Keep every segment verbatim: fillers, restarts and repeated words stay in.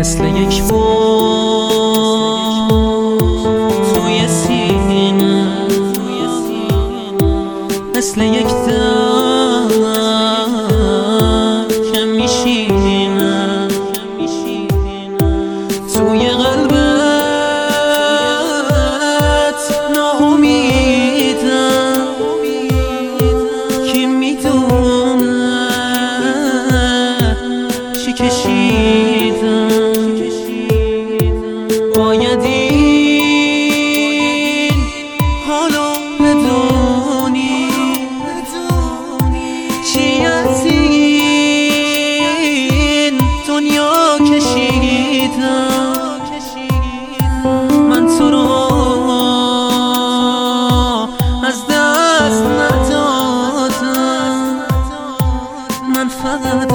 مثل یک باد توی سینه، مثل یک درد که میشینه توی قلبت. ناامیدم کی میدونه چی کشیدم. باید این حالو بدونی چی از این دنیا کشیدم. من تو رو از دست ندادم، من فقط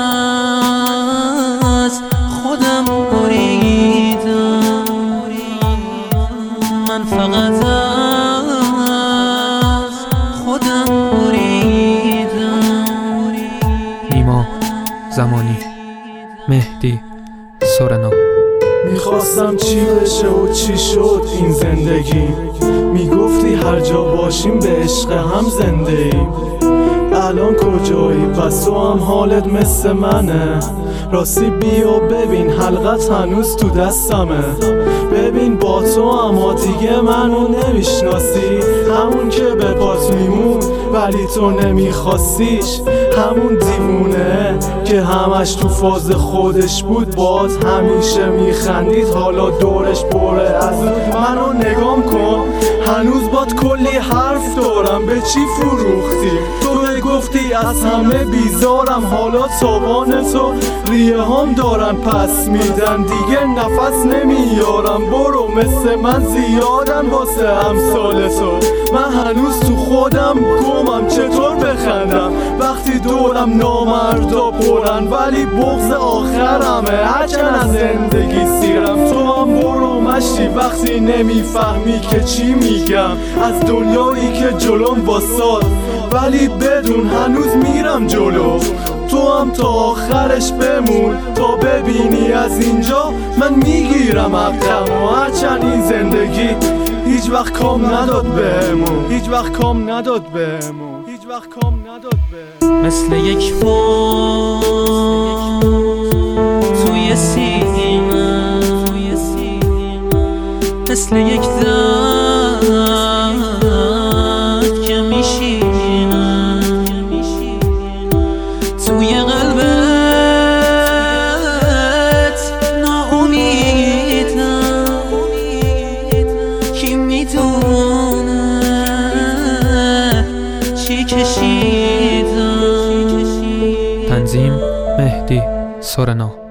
از خودم بریدم، من فقط از خودم بریدم. نیما زمانی، مهدی سورنا. میخواستم چی بشه و چی شد این زندگی، میگفتی هر جا باشیم به عشق هم زنده ایم. الان کجایی؟ پس تو هم حالت مثل منه؟ راستی بیا ببین حلقت هنوز تو دستمه. ببین با تو اما دیگه منو نمیشناسی، همون که به پات میمون ولی تو نمیخواستیش، همون دیوونه که همش تو فاز خودش بود، باز همیشه میخندید حالا دورش پره از اون. منو نگام کن هنوز باد کلی حرف دارم، به چی فروختی؟ تو گفتی از همه بیزارم، حالا تاوان تو ریه هم دارن پس میدن، دیگه نفس نمیارم. برو مثل من زیادن واسه امثال تو، من هنوز تو خودم گمم. چطور بخندم وقتی دورم نامردا پرن، ولی بغض آخرمه هرچند از زندگی سیرم. تو هم برو مشتی وقتی نمیفهمی که چی میگم، از دنیایی که جلوم واساد ولی بدون هنوز میرم جلو. تو هم تا آخرش بمون تا ببینی از اینجا من میگیرم عقلم. و هرچند این زندگی هیچ وقت کام نداد بهمون، هیچ وقت کام نداد بهمون، هیچ وقت کام نداد بهمون. مثل یک باد توی سینه، مثل یک درد که میشینه توی قلبت. ناامیدم کی میدونه چی کشیدم. تنظیم مهدی سورنا.